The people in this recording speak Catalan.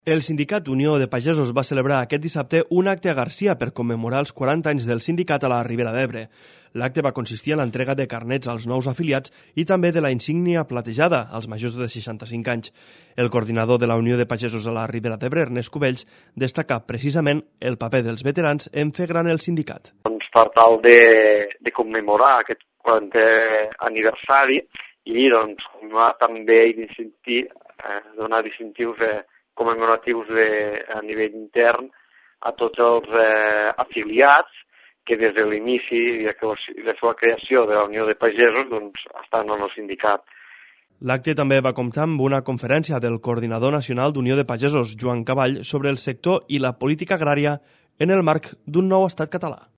El sindicat Unió de Pagesos va celebrar aquest dissabte un acte a Garcia per commemorar els 40 anys del sindicat a la Ribera d'Ebre. L'acte va consistir en l'entrega de carnets als nous afiliats i també de la insígnia platejada als majors de 65 anys. El coordinador de la Unió de Pagesos a la Ribera d'Ebre, Ernest Cubells, destaca precisament el paper dels veterans en fer gran el sindicat. Per tal de commemorar aquest 40è aniversari i també donar distintius commemoratius a nivell intern a tots els afiliats que des de l'inici i la seva creació de la Unió de Pagesos estan en el sindicat. L'acte també va comptar amb una conferència del coordinador nacional d'Unió de Pagesos, Joan Caball, sobre el sector i la política agrària en el marc d'un nou estat català.